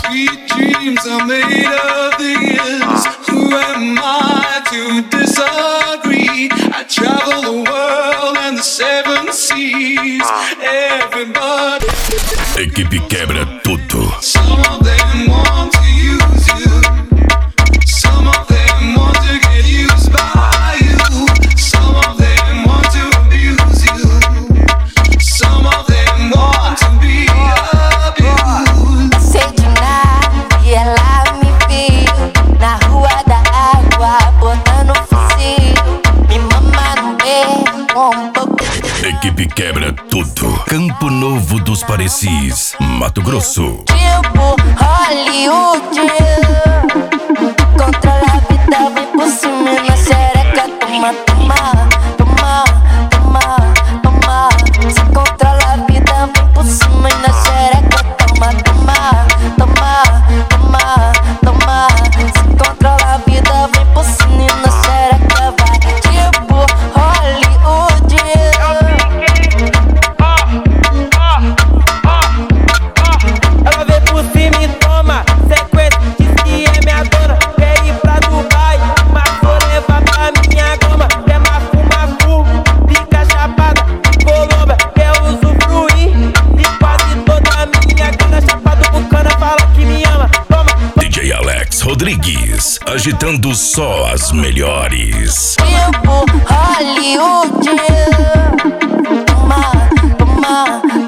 Sweet dreams are made of these. Who am I to disagree? I travel the world and the seven seas. Everybody. Equipe quebra tudo. Some of them want to use you. Some of them want to get used by you. Some of them want to abuse you. Some of them want to be abused. Sei de nada e ela me viu na rua da água, botando fuzil. Me mama no meio com um pouco. Equipe quebra tudo. Campo Novo dos Parecis, Mato Grosso. Tipo Hollywood, controla a vida, vem por cima na xereca. Toma, toma, toma, toma, toma. Se controla a vida, vem por cima na xereca. Toma, toma, toma, toma, toma. Se controla a vida, vem por cima na xereca. Vai tipo Hollywood. Ela vem por cima e toma sequência, diz que é minha dona. Quer ir pra Dubai, mas vou levar pra minha gama. Quer mafu, fica chapada de Colômbia. Quer usufruir de quase toda a minha grana. Chapado com cana, fala que me ama. Toma. DJ Alex Rodrigues, agitando só as melhores. Tipo Hollywood. Toma, toma,